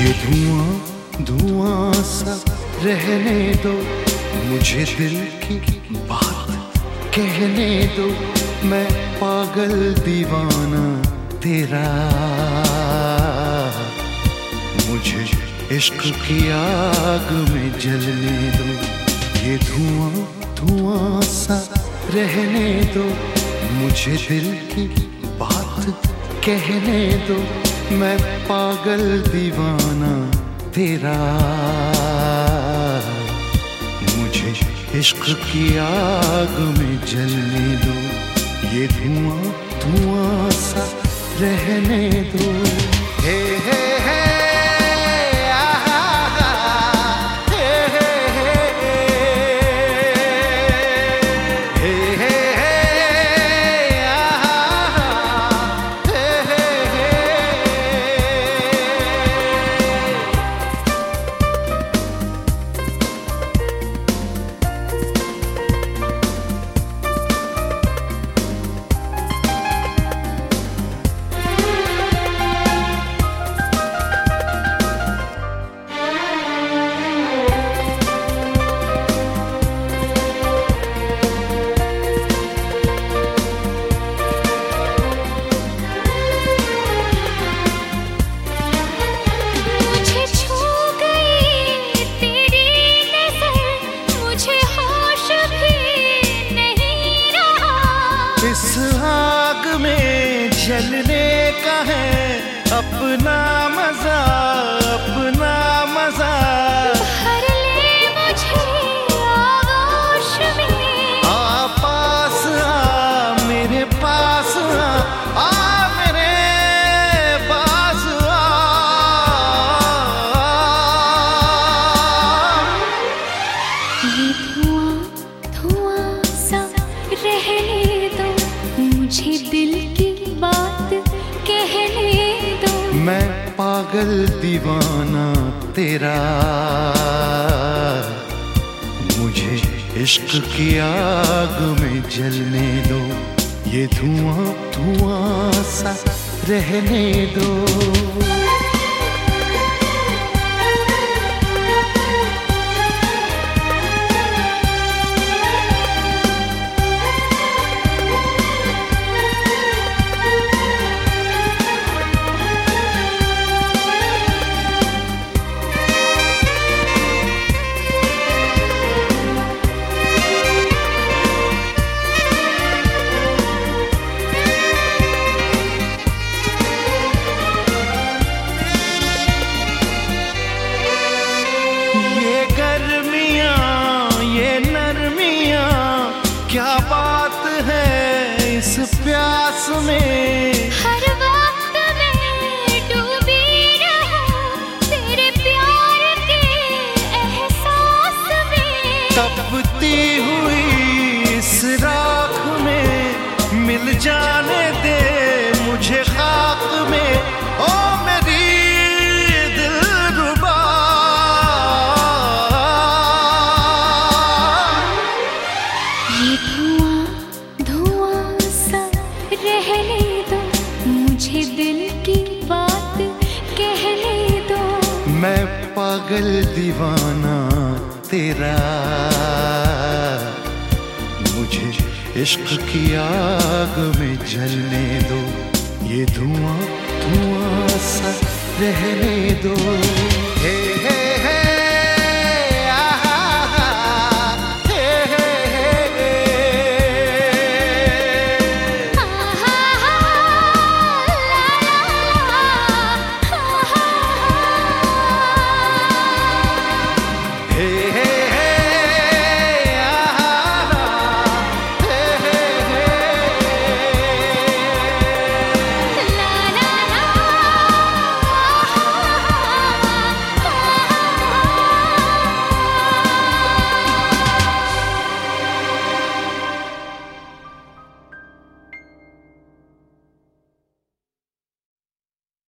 ये धुआं धुआं सा रहने दो, मुझे दिल की बात कहने दो। मैं पागल दीवाना तेरा, मुझे इश्क की आग में जलने दो। ये धुआं धुआं सा रहने दो, मुझे दिल की बात कहने दो। मैं पागल दीवाना तेरा, मुझे इश्क की आग में जलने दो। ये धुआं धुआं सा रहने दो। हे हे हे इस आग में जलने का है अपना मजा, अपना मजा। भर ले मुझे आगोश में, आ पास आ मेरे पास आ मेरे पास आ। ये धुआं धुआं सा रहने दो, मुझे दिल की बात कहने दो। मैं पागल दीवाना तेरा, मुझे इश्क की आग में जलने दो। ये धुआं धुआं सा रहने दो। क्या बात है इस प्यास में, हर वक्त मैं डूबी रहूं तेरे प्यार के एहसास में। तपती हुई इस राख में मिल जाने दे मुझे खाक में। ओ मेरी दिलरुबा, ये धुआं धुआं सा रहने दो, मुझे दिल की बात कहने दो। मैं पागल दीवाना तेरा, मुझे इश्क की आग में जलने दो। ये धुआं धुआं सा रहने दो। हे